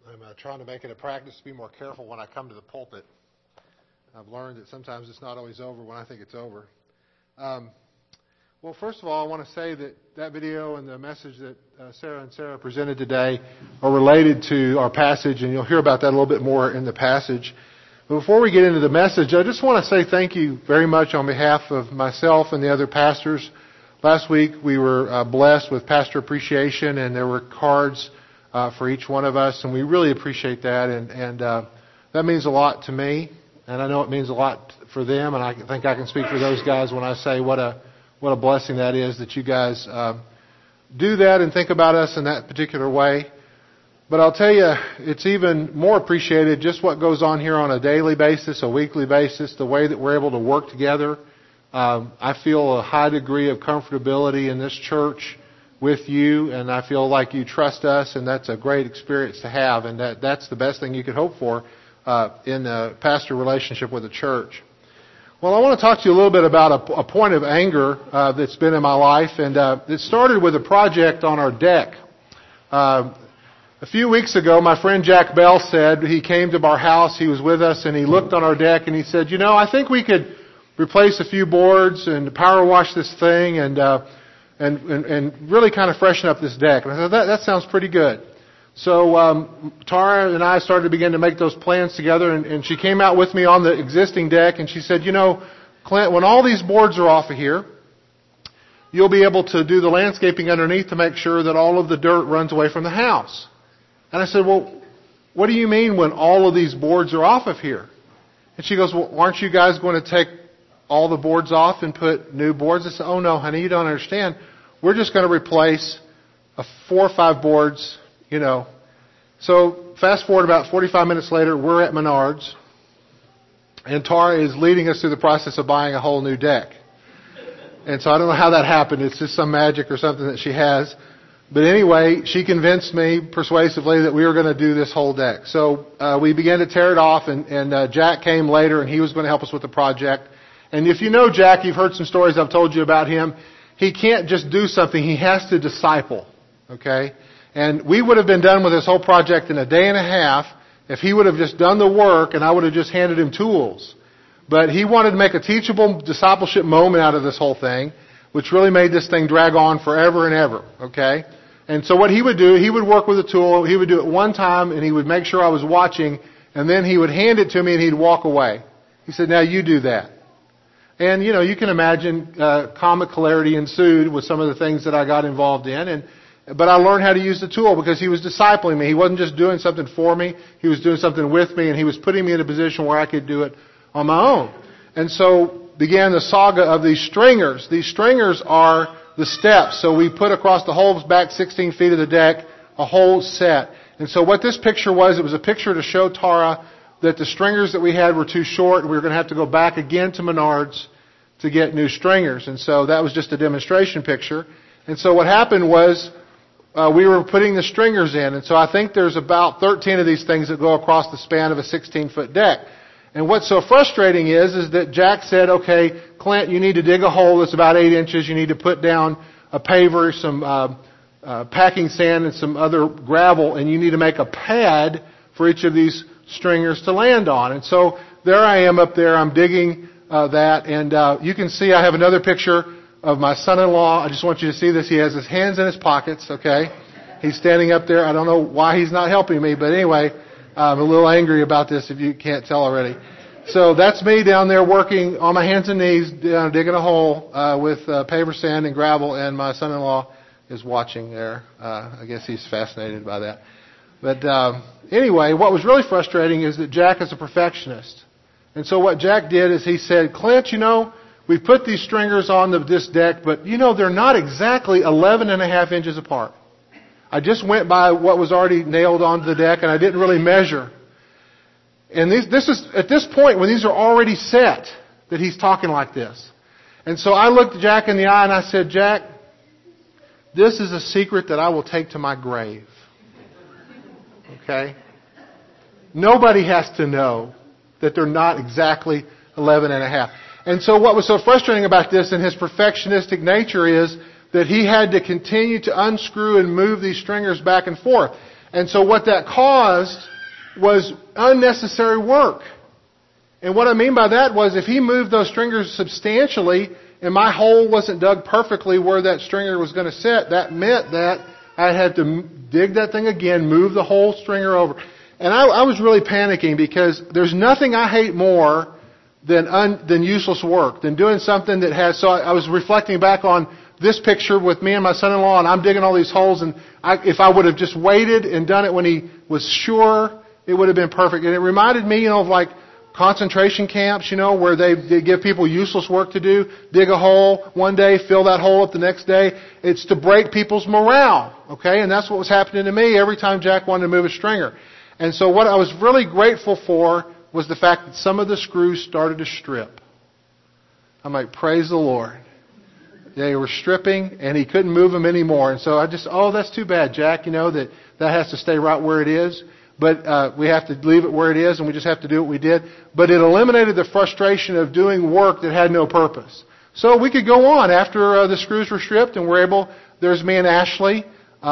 I'm trying to make it a practice to be more careful when I come to the pulpit. I've learned that sometimes it's not always over when I think it's over. Well, first of all, I want to say that video and the message that Sarah presented today are related to our passage, and you'll hear about that a little bit more in the passage. But before we get into the message, I just want to say thank you very much on behalf of myself and the other pastors. Last week we were blessed with pastor appreciation, and there were cards for each one of us, and we really appreciate that, and that means a lot to me, and I know it means a lot for them, and I think I can speak for those guys when I say what a blessing that is that you guys do that and think about us in that particular way. But I'll tell you, it's even more appreciated just what goes on here on a daily basis, a weekly basis, the way that we're able to work together. I feel a high degree of comfortability in this church with you, and I feel like you trust us, and that's a great experience to have, and that's the best thing you could hope for in a pastor relationship with a church. Well, I want to talk to you a little bit about a point of anger that's been in my life, and it started with a project on our deck. A few weeks ago, my friend Jack Bell said, he came to our house, he was with us, and he looked on our deck, and he said, I think we could replace a few boards and power wash this thing and really kind of freshen up this deck. And I said, that sounds pretty good. So Tara and I started to begin to make those plans together, and she came out with me on the existing deck, and she said, Clint, when all these boards are off of here, you'll be able to do the landscaping underneath to make sure that all of the dirt runs away from the house. And I said, well, what do you mean when all of these boards are off of here? And she goes, well, aren't you guys going to take all the boards off and put new boards? I said, oh no, honey, you don't understand. We're just going to replace 4 or 5 boards, So fast forward about 45 minutes later, we're at Menards, and Tara is leading us through the process of buying a whole new deck. And so I don't know how that happened. It's just some magic or something that she has. But anyway, she convinced me persuasively that we were going to do this whole deck. So we began to tear it off, and Jack came later, and he was going to help us with the project. And if you know Jack, you've heard some stories I've told you about him. He can't just do something. He has to disciple. Okay? And we would have been done with this whole project in a day and a half if he would have just done the work and I would have just handed him tools. But he wanted to make a teachable discipleship moment out of this whole thing, which really made this thing drag on forever and ever. Okay? And so what he would do, he would work with a tool, he would do it one time, and he would make sure I was watching, and then he would hand it to me and he'd walk away. He said, now you do that. And, you can imagine comic hilarity ensued with some of the things that I got involved in. But I learned how to use the tool because he was discipling me. He wasn't just doing something for me. He was doing something with me, and he was putting me in a position where I could do it on my own. And so began the saga of these stringers. These stringers are the steps. So we put across the whole back 16 feet of the deck a whole set. And so what this picture was, it was a picture to show Tara that the stringers that we had were too short, and we were going to have to go back again to Menards to get new stringers. And so that was just a demonstration picture. And so what happened was we were putting the stringers in. And so I think there's about 13 of these things that go across the span of a 16-foot deck. And what's so frustrating is that Jack said, okay, Clint, you need to dig a hole that's about 8 inches. You need to put down a paver, some packing sand, and some other gravel, and you need to make a pad for each of these stringers to land on. And so there I am up there. I'm digging that, and you can see I have another picture of my son-in-law. I just want you to see this. He has his hands in his pockets, okay? He's standing up there. I don't know why he's not helping me, but anyway, I'm a little angry about this if you can't tell already. So that's me down there working on my hands and knees, digging a hole with paver sand and gravel, and my son-in-law is watching there. I guess he's fascinated by that. But anyway, what was really frustrating is that Jack is a perfectionist. And so what Jack did is he said, Clint, we put these stringers on this deck, but they're not exactly 11.5 inches apart. I just went by what was already nailed onto the deck, and I didn't really measure. And this is at this point when these are already set that he's talking like this. And so I looked Jack in the eye and I said, Jack, this is a secret that I will take to my grave. Okay? Nobody has to know that they're not exactly 11.5. And so what was so frustrating about this in his perfectionistic nature is that he had to continue to unscrew and move these stringers back and forth. And so what that caused was unnecessary work. And what I mean by that was if he moved those stringers substantially and my hole wasn't dug perfectly where that stringer was going to sit, that meant that I had to dig that thing again, move the whole stringer over. And I was really panicking because there's nothing I hate more than useless work, than doing something that has... So I was reflecting back on this picture with me and my son-in-law, and I'm digging all these holes, and if I would have just waited and done it when he was sure, it would have been perfect. And it reminded me, of like concentration camps, where they give people useless work to do. Dig a hole one day, fill that hole up the next day. It's to break people's morale, okay? And that's what was happening to me every time Jack wanted to move a stringer. And so what I was really grateful for was the fact that some of the screws started to strip. I'm like, praise the Lord. They were stripping, and he couldn't move them anymore. And so I just, that's too bad, Jack, that has to stay right where it is. But we have to leave it where it is, and we just have to do what we did. But it eliminated the frustration of doing work that had no purpose. So we could go on after the screws were stripped, and we're able... There's me and Ashley.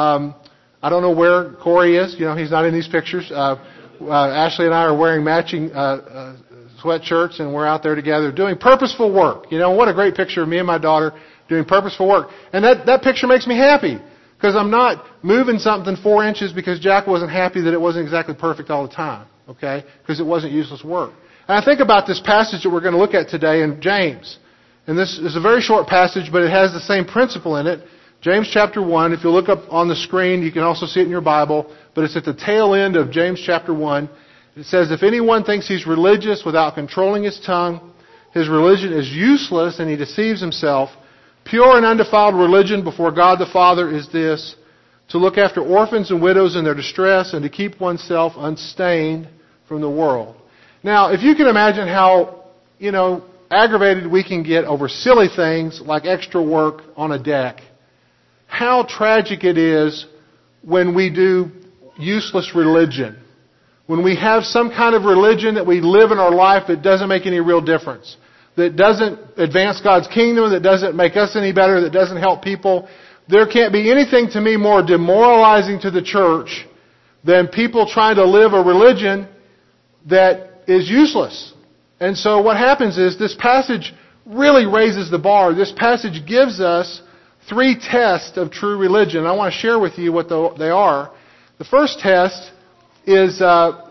I don't know where Corey is. He's not in these pictures. Ashley and I are wearing matching sweatshirts, and we're out there together doing purposeful work. What a great picture of me and my daughter doing purposeful work. And that picture makes me happy, because I'm not moving something 4 inches because Jack wasn't happy that it wasn't exactly perfect all the time, okay? Because it wasn't useless work. And I think about this passage that we're going to look at today in James. And this is a very short passage, but it has the same principle in it. James chapter 1, if you look up on the screen, you can also see it in your Bible, but it's at the tail end of James chapter 1. It says, if anyone thinks he's religious without controlling his tongue, his religion is useless and he deceives himself. Pure and undefiled religion before God the Father is this, to look after orphans and widows in their distress and to keep oneself unstained from the world. Now, if you can imagine how, aggravated we can get over silly things like extra work on a deck, how tragic it is when we do useless religion. When we have some kind of religion that we live in our life that doesn't make any real difference, that doesn't advance God's kingdom, that doesn't make us any better, that doesn't help people. There can't be anything to me more demoralizing to the church than people trying to live a religion that is useless. And so what happens is this passage really raises the bar. This passage gives us 3 tests of true religion. I want to share with you what they are. The first test is a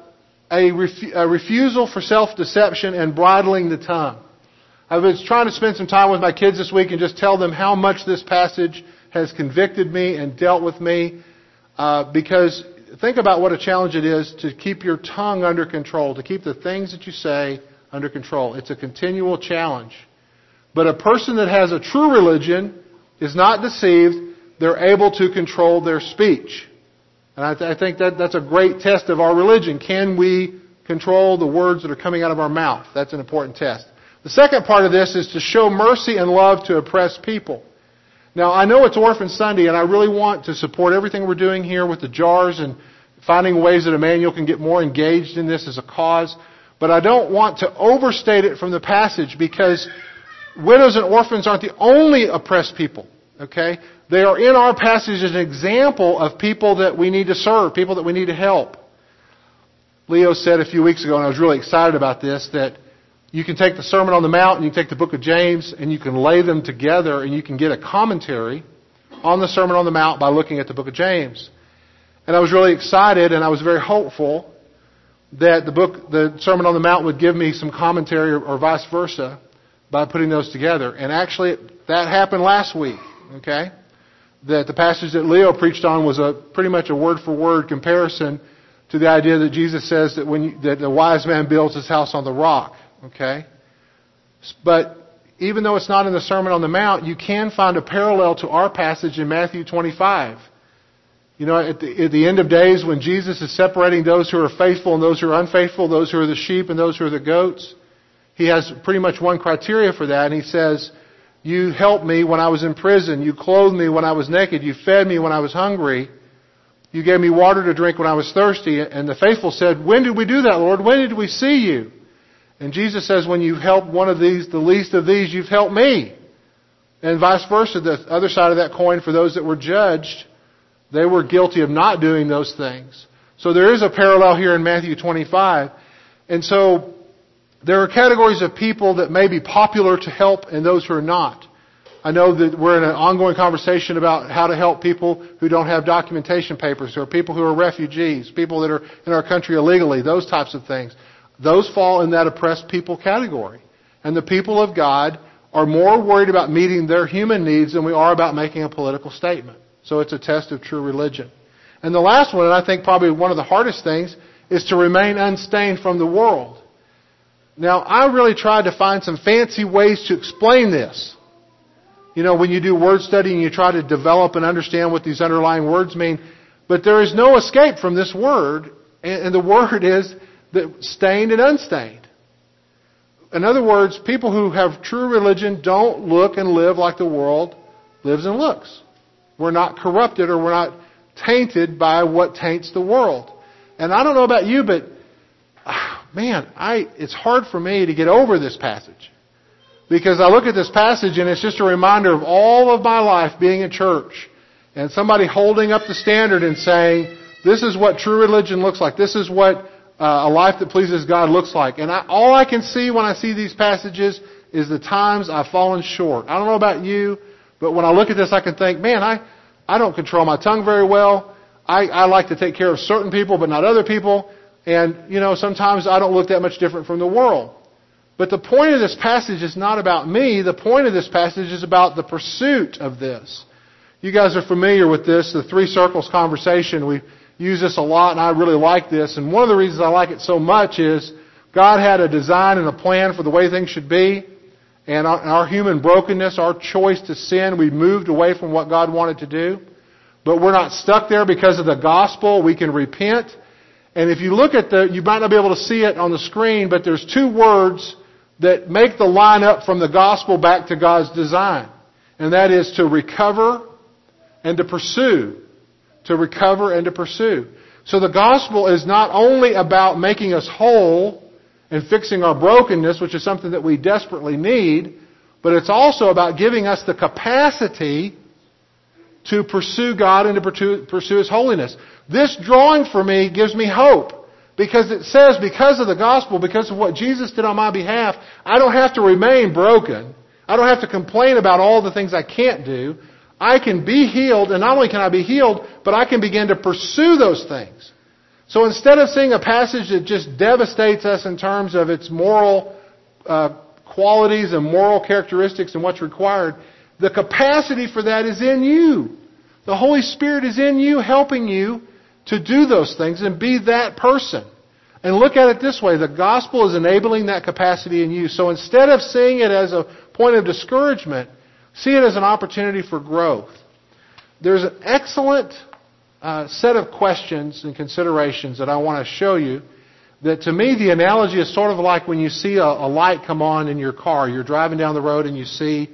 refusal for self-deception and bridling the tongue. I was trying to spend some time with my kids this week and just tell them how much this passage has convicted me and dealt with me. Because think about what a challenge it is to keep your tongue under control, to keep the things that you say under control. It's a continual challenge. But a person that has a true religion is not deceived. They're able to control their speech. And I think that's a great test of our religion. Can we control the words that are coming out of our mouth? That's an important test. The second part of this is to show mercy and love to oppressed people. Now, I know it's Orphan Sunday, and I really want to support everything we're doing here with the jars and finding ways that Emmanuel can get more engaged in this as a cause. But I don't want to overstate it from the passage, because widows and orphans aren't the only oppressed people. Okay? They are in our passage as an example of people that we need to serve, people that we need to help. Leo said a few weeks ago, and I was really excited about this, that you can take the Sermon on the Mount and you can take the book of James and you can lay them together and you can get a commentary on the Sermon on the Mount by looking at the book of James. And I was really excited, and I was very hopeful that the Sermon on the Mount would give me some commentary or vice versa by putting those together. And actually, that happened last week. Okay? That the passage that Leo preached on was pretty much a word-for-word comparison to the idea that Jesus says that the wise man builds his house on the rock. Okay? But even though it's not in the Sermon on the Mount, you can find a parallel to our passage in Matthew 25. At the end of days, when Jesus is separating those who are faithful and those who are unfaithful, those who are the sheep and those who are the goats, He has pretty much one criteria for that, and He says, you helped me when I was in prison. You clothed me when I was naked. You fed me when I was hungry. You gave me water to drink when I was thirsty. And the faithful said, when did we do that, Lord? When did we see you? And Jesus says, when you helped one of these, the least of these, you've helped me. And vice versa, the other side of that coin, for those that were judged, They were guilty of not doing those things. So there is a parallel here in Matthew 25. And so there are categories of people that may be popular to help and those who are not. I know that we're in an ongoing conversation about how to help people who don't have documentation papers, or people who are refugees, people that are in our country illegally, those types of things. Those fall in that oppressed people category. And the people of God are more worried about meeting their human needs than we are about making a political statement. So it's a test of true religion. And the last one, and I think probably one of the hardest things, is to remain unstained from the world. Now, I really tried to find some fancy ways to explain this. You know, when you do word study and you try to develop and understand what these underlying words mean, but there is no escape from this word, and the word is that stained and unstained. In other words, people who have true religion don't look and live like the world lives and looks. We're not corrupted, or we're not tainted by what taints the world. And I don't know about you, but man, it's hard for me to get over this passage. Because I look at this passage and it's just a reminder of all of my life being in church. And somebody holding up the standard and saying, this is what true religion looks like. This is what a life that pleases God looks like. And all I can see when I see these passages is the times I've fallen short. I don't know about you, but when I look at this I can think, man, I don't control my tongue very well. I like to take care of certain people but not other people. And, you know, sometimes I don't look that much different from the world. But the point of this passage is not about me. The point of this passage is about the pursuit of this. You guys are familiar with this, the three circles conversation. We use this a lot, and I really like this. And one of the reasons I like it so much is God had a design and a plan for the way things should be. And our human brokenness, our choice to sin, we moved away from what God wanted to do. But we're not stuck there because of the gospel. We can repent. And if you look at you might not be able to see it on the screen, but there's two words that make the line up from the gospel back to God's design. And that is to recover and to pursue. To recover and to pursue. So the gospel is not only about making us whole and fixing our brokenness, which is something that we desperately need, but it's also about giving us the capacity to pursue God and to pursue His holiness. This drawing for me gives me hope. Because it says, because of the gospel, because of what Jesus did on my behalf, I don't have to remain broken. I don't have to complain about all the things I can't do. I can be healed, and not only can I be healed, but I can begin to pursue those things. So instead of seeing a passage that just devastates us in terms of its moral qualities and moral characteristics and what's required, the capacity for that is in you. The Holy Spirit is in you, helping you to do those things and be that person. And look at it this way. The gospel is enabling that capacity in you. So instead of seeing it as a point of discouragement, see it as an opportunity for growth. There's an excellent set of questions and considerations that I want to show you. That to me, the analogy is sort of like when you see a light come on in your car. You're driving down the road and you see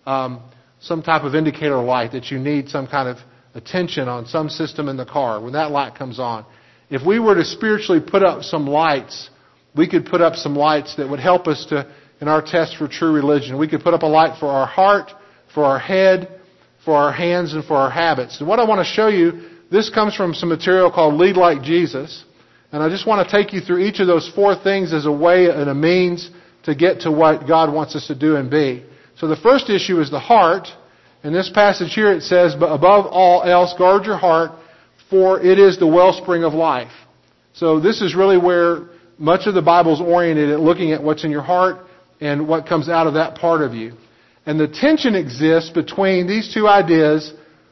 some type of indicator light that you need some kind of attention on some system in the car. When that light comes on, if we were to spiritually put up some lights, we could put up some lights that would help us to, in our test for true religion. We could put up a light for our heart, for our head, for our hands, and for our habits. And what I want to show you, this comes from some material called Lead Like Jesus. And I just want to take you through each of those four things as a way and a means to get to what God wants us to do and be. So the first issue is the heart. In this passage here it says, but above all else, guard your heart, for it is the wellspring of life. So this is really where much of the Bible is oriented at looking at what's in your heart and what comes out of that part of you. And the tension exists between these two ideas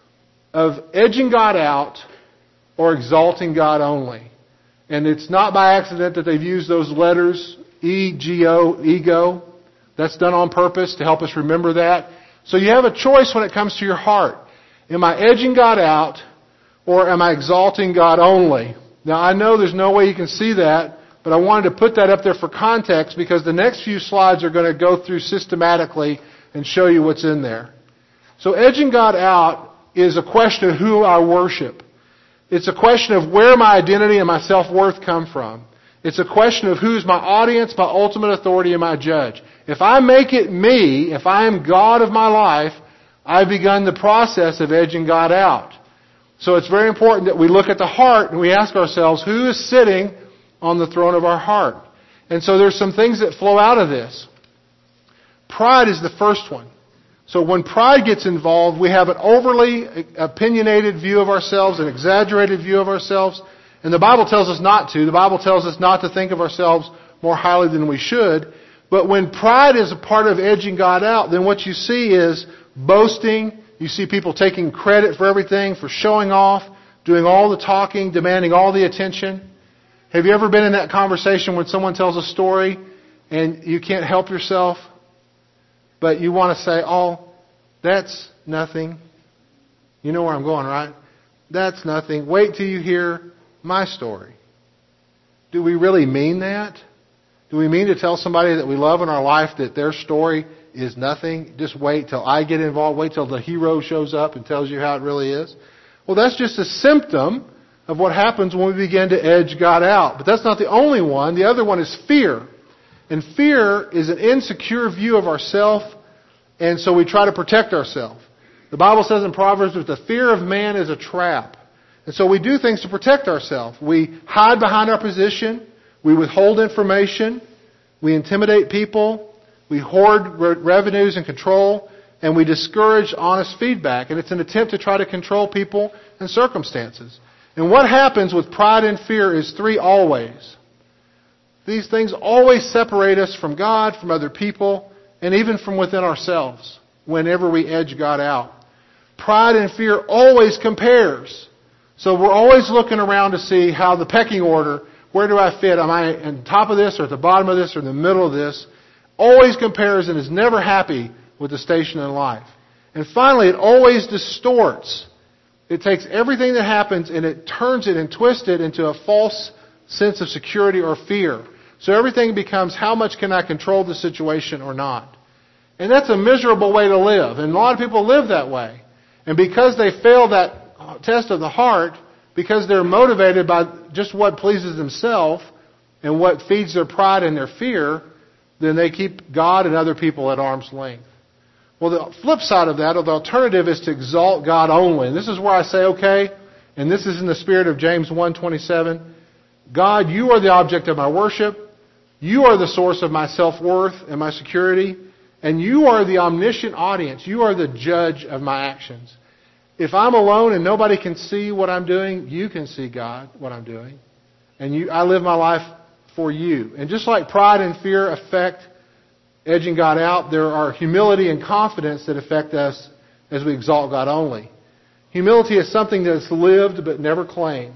of edging God out or exalting God only. And it's not by accident that they've used those letters, E-G-O, ego. That's done on purpose to help us remember that. So you have a choice when it comes to your heart. Am I edging God out or am I exalting God only? Now I know there's no way you can see that, but I wanted to put that up there for context because the next few slides are going to go through systematically and show you what's in there. So edging God out is a question of who I worship. It's a question of where my identity and my self-worth come from. It's a question of who's my audience, my ultimate authority, and my judge. If I make it me, if I am God of my life, I've begun the process of edging God out. So it's very important that we look at the heart and we ask ourselves, who is sitting on the throne of our heart? And so there's some things that flow out of this. Pride is the first one. So when pride gets involved, we have an overly opinionated view of ourselves, an exaggerated view of ourselves. And the Bible tells us not to. The Bible tells us not to think of ourselves more highly than we should. But when pride is a part of edging God out, then what you see is boasting. You see people taking credit for everything, for showing off, doing all the talking, demanding all the attention. Have you ever been in that conversation when someone tells a story and you can't help yourself? But you want to say, oh, that's nothing. You know where I'm going, right? That's nothing. Wait till you hear my story. Do we really mean that? Do we mean to tell somebody that we love in our life that their story is nothing? Just wait till I get involved. Wait till the hero shows up and tells you how it really is. Well, that's just a symptom of what happens when we begin to edge God out. But that's not the only one. The other one is fear. And fear is an insecure view of ourselves, and so we try to protect ourselves. The Bible says in Proverbs that the fear of man is a trap. And so we do things to protect ourselves. We hide behind our position. We withhold information. We intimidate people. We hoard revenues and control. And we discourage honest feedback. And it's an attempt to try to control people and circumstances. And what happens with pride and fear is three always. These things always separate us from God, from other people, and even from within ourselves whenever we edge God out. Pride and fear always compares. So we're always looking around to see how the pecking order, where do I fit? Am I on top of this or at the bottom of this or in the middle of this? Always compares and is never happy with the station in life. And finally, it always distorts. It takes everything that happens and it turns it and twists it into a false sense of security or fear. So everything becomes, how much can I control the situation or not? And that's a miserable way to live. And a lot of people live that way. And because they fail that test of the heart, because they're motivated by just what pleases themselves and what feeds their pride and their fear, then they keep God and other people at arm's length. Well, the flip side of that, or the alternative, is to exalt God only. And this is where I say, okay, and this is in the spirit of James 1:27, God, you are the object of my worship. You are the source of my self-worth and my security. And you are the omniscient audience. You are the judge of my actions. If I'm alone and nobody can see what I'm doing, you can see, God, what I'm doing. And I live my life for you. And just like pride and fear affect edging God out, there are humility and confidence that affect us as we exalt God only. Humility is something that's lived but never claimed.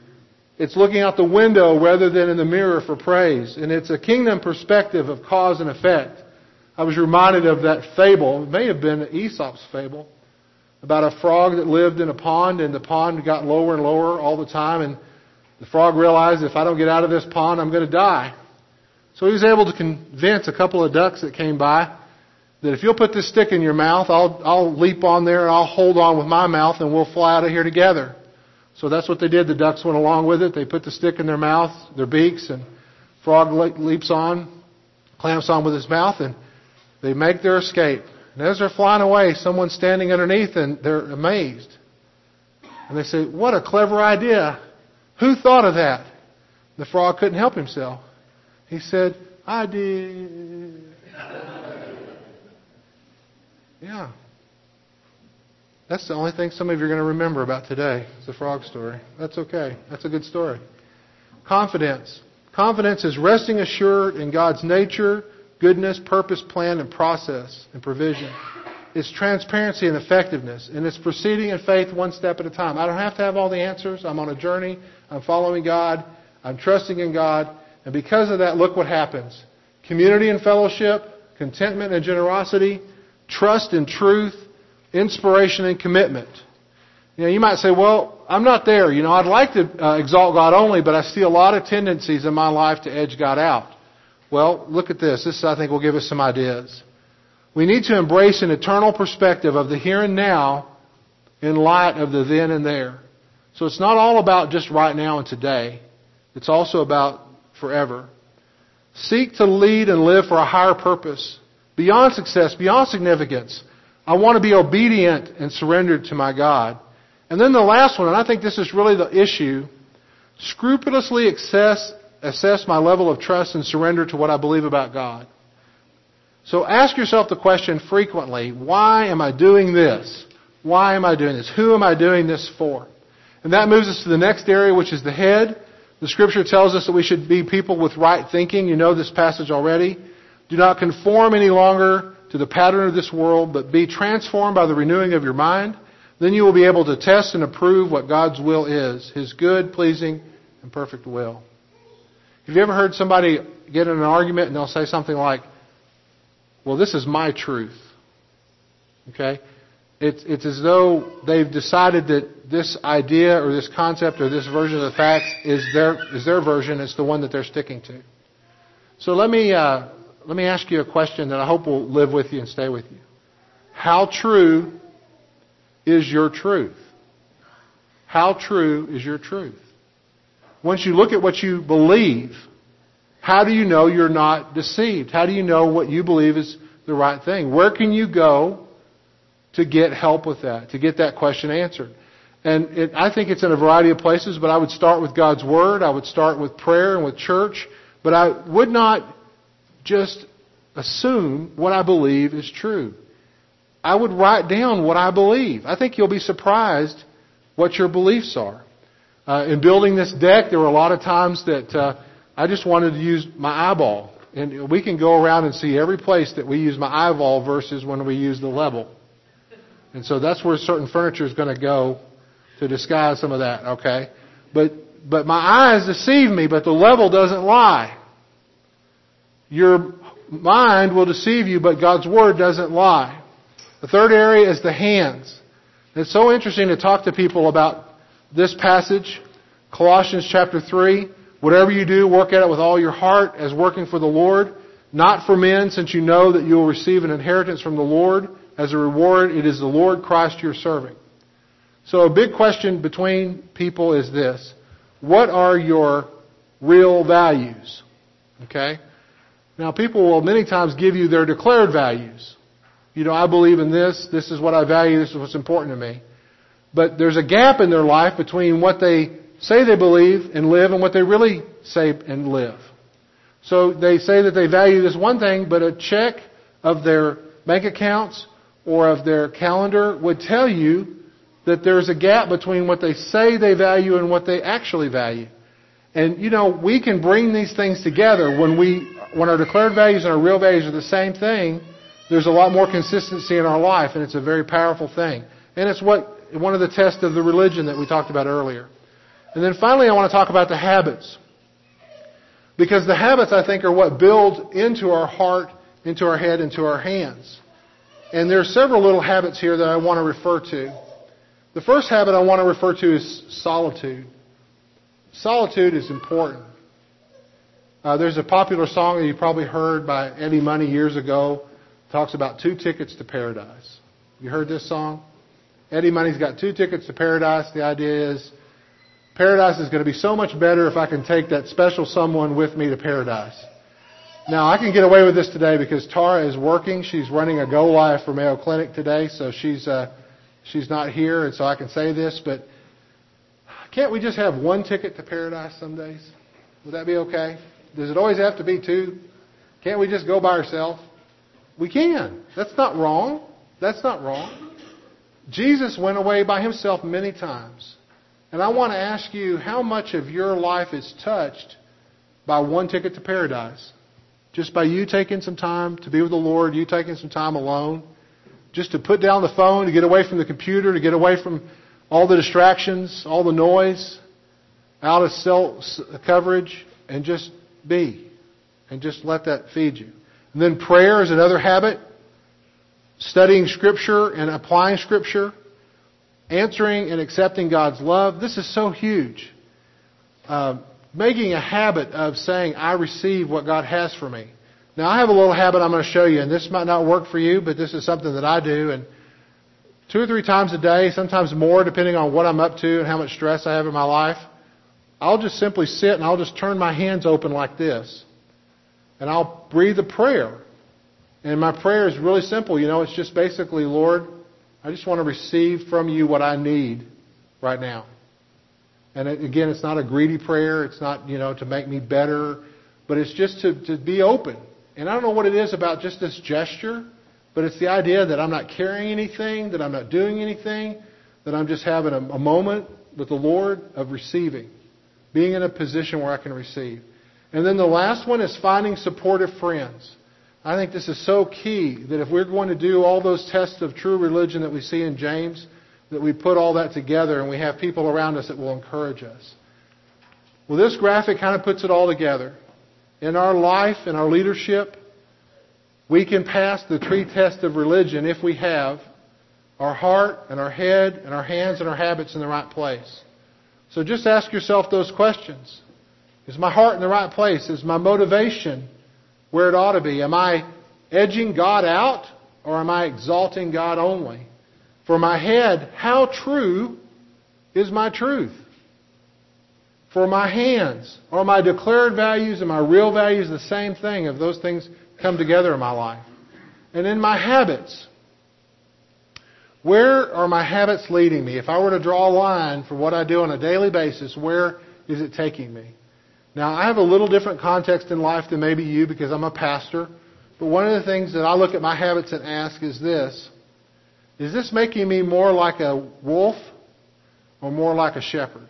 It's looking out the window rather than in the mirror for praise. And it's a kingdom perspective of cause and effect. I was reminded of that fable, it may have been Aesop's fable, about a frog that lived in a pond, and the pond got lower and lower all the time, and the frog realized, if I don't get out of this pond, I'm going to die. So he was able to convince a couple of ducks that came by that if you'll put this stick in your mouth, I'll leap on there and I'll hold on with my mouth and we'll fly out of here together. So that's what they did. The ducks went along with it. They put the stick in their mouth, their beaks, and frog leaps on, clamps on with his mouth, and they make their escape. And as they're flying away, someone's standing underneath and they're amazed. And they say, what a clever idea. Who thought of that? The frog couldn't help himself. He said, I did. Yeah. That's the only thing some of you are going to remember about today. It's the frog story. That's okay. That's a good story. Confidence. Confidence is resting assured in God's nature, goodness, purpose, plan, and process and provision. It's transparency and effectiveness. And it's proceeding in faith one step at a time. I don't have to have all the answers. I'm on a journey. I'm following God. I'm trusting in God. And because of that, look what happens. Community and fellowship, contentment and generosity, trust and truth, inspiration and commitment. You know, you might say, well, I'm not there. You know, I'd like to exalt God only, but I see a lot of tendencies in my life to edge God out. Well, look at this. This, I think, will give us some ideas. We need to embrace an eternal perspective of the here and now in light of the then and there. So it's not all about just right now and today. It's also about forever. Seek to lead and live for a higher purpose, beyond success, beyond significance. I want to be obedient and surrendered to my God. And then the last one, and I think this is really the issue, scrupulously assess my level of trust and surrender to what I believe about God. So ask yourself the question frequently, why am I doing this? Why am I doing this? Who am I doing this for? And that moves us to the next area, which is the head. The Scripture tells us that we should be people with right thinking. You know this passage already. Do not conform any longer to the pattern of this world, but be transformed by the renewing of your mind. Then you will be able to test and approve what God's will is, His good, pleasing, and perfect will. Have you ever heard somebody get in an argument and they'll say something like, well, this is my truth. Okay? It's as though they've decided that this idea or this concept or this version of the facts is their version. It's the one that they're sticking to. So let me ask you a question that I hope will live with you and stay with you. How true is your truth? How true is your truth? Once you look at what you believe, how do you know you're not deceived? How do you know what you believe is the right thing? Where can you go to get help with that, to get that question answered? And I think it's in a variety of places, but I would start with God's Word. I would start with prayer and with church. But I would not just assume what I believe is true. I would write down what I believe. I think you'll be surprised what your beliefs are. In building this deck, there were a lot of times that I just wanted to use my eyeball. And we can go around and see every place that we use my eyeball versus when we use the level. And so that's where certain furniture is going to go to disguise some of that, okay? But my eyes deceive me, but the level doesn't lie. Your mind will deceive you, but God's Word doesn't lie. The third area is the hands. It's so interesting to talk to people about this passage, Colossians chapter 3. Whatever you do, work at it with all your heart as working for the Lord, not for men, since you know that you will receive an inheritance from the Lord. As a reward, it is the Lord Christ you're serving. So a big question between people is this. What are your real values? Okay? Now, people will many times give you their declared values. You know, I believe in this. This is what I value. This is what's important to me. But there's a gap in their life between what they say they believe and live and what they really say and live. So they say that they value this one thing, but a check of their bank accounts or of their calendar would tell you that there's a gap between what they say they value and what they actually value. And, you know, we can bring these things together when our declared values and our real values are the same thing. There's a lot more consistency in our life, and it's a very powerful thing. And it's one of the tests of the religion that we talked about earlier. And then finally, I want to talk about the habits. Because the habits, I think, are what build into our heart, into our head, into our hands. And there are several little habits here that I want to refer to. The first habit I want to refer to is solitude. Solitude is important. There's a popular song that you probably heard by Eddie Money years ago. It talks about 2 tickets to paradise. You heard this song? Eddie Money's got 2 tickets to paradise. The idea is paradise is going to be so much better if I can take that special someone with me to paradise. Now, I can get away with this today because Tara is working. She's running a Go Live for Mayo Clinic today, so she's not here, and so I can say this. But can't we just have 1 ticket to paradise some days? Would that be okay? Does it always have to be 2? Can't we just go by ourselves? We can. That's not wrong. That's not wrong. Jesus went away by himself many times. And I want to ask you, how much of your life is touched by 1 ticket to paradise? Just by you taking some time to be with the Lord, you taking some time alone, just to put down the phone, to get away from the computer, to get away from all the distractions, all the noise, out of cell coverage, and just be. And just let that feed you. And then prayer is another habit. Studying Scripture and applying Scripture. Answering and accepting God's love. This is so huge. Making a habit of saying, I receive what God has for me. Now, I have a little habit I'm going to show you, and this might not work for you, but this is something that I do. And 2 or 3 times a day, sometimes more, depending on what I'm up to and how much stress I have in my life, I'll just simply sit and I'll just turn my hands open like this. And I'll breathe a prayer. And my prayer is really simple. You know, it's just basically, Lord, I just want to receive from you what I need right now. And again, it's not a greedy prayer. It's not, to make me better. But it's just to be open. And I don't know what it is about just this gesture, but it's the idea that I'm not carrying anything, that I'm not doing anything, that I'm just having a moment with the Lord of receiving, being in a position where I can receive. And then the last one is finding supportive friends. I think this is so key that if we're going to do all those tests of true religion that we see in James, that we put all that together and we have people around us that will encourage us. Well, this graphic kind of puts it all together. In our life, in our leadership, we can pass the tree test of religion if we have our heart and our head and our hands and our habits in the right place. So just ask yourself those questions. Is my heart in the right place? Is my motivation where it ought to be? Am I edging God out or am I exalting God only? For my head, how true is my truth? For my hands, are my declared values and my real values the same thing? Have those things come together in my life? And in my habits, where are my habits leading me? If I were to draw a line for what I do on a daily basis, where is it taking me? Now, I have a little different context in life than maybe you because I'm a pastor. But one of the things that I look at my habits and ask is this: is this making me more like a wolf or more like a shepherd?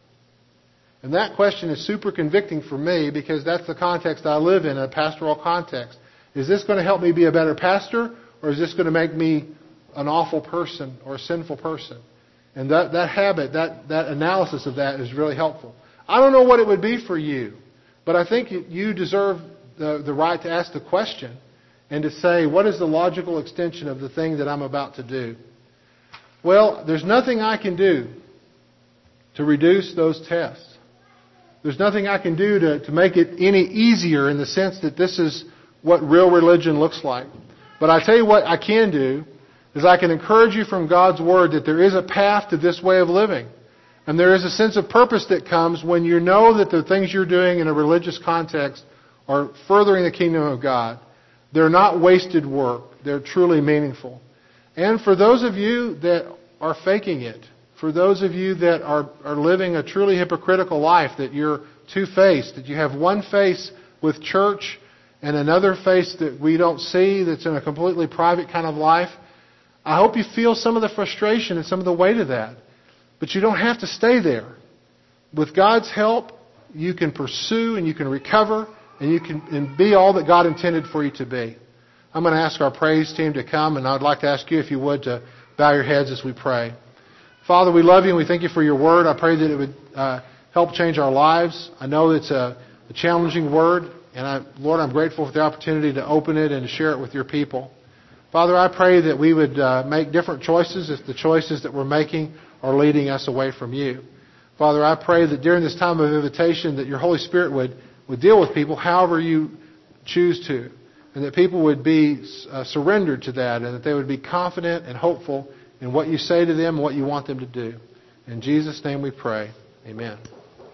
And that question is super convicting for me because that's the context I live in, a pastoral context. Is this going to help me be a better pastor, or is this going to make me an awful person or a sinful person? And that habit, that analysis of that is really helpful. I don't know what it would be for you, but I think you deserve the right to ask the question and to say, what is the logical extension of the thing that I'm about to do? Well, there's nothing I can do to reduce those tests. There's nothing I can do to make it any easier in the sense that this is what real religion looks like. But I tell you what I can do is I can encourage you from God's Word that there is a path to this way of living. And there is a sense of purpose that comes when you know that the things you're doing in a religious context are furthering the kingdom of God. They're not wasted work. They're truly meaningful. And for those of you that are faking it, for those of you that are living a truly hypocritical life, that you're two-faced, that you have one face with church and another face that we don't see, that's in a completely private kind of life, I hope you feel some of the frustration and some of the weight of that. But you don't have to stay there. With God's help, you can pursue and you can recover and you can be all that God intended for you to be. I'm going to ask our praise team to come, and I'd like to ask you, if you would, to bow your heads as we pray. Father, we love you and we thank you for your word. I pray that it would help change our lives. I know it's a challenging word, and Lord, I'm grateful for the opportunity to open it and to share it with your people. Father, I pray that we would make different choices if the choices that we're making are leading us away from you. Father, I pray that during this time of invitation that your Holy Spirit would deal with people however you choose to, and that people would be surrendered to that, and that they would be confident and hopeful in what you say to them and what you want them to do. In Jesus' name we pray. Amen.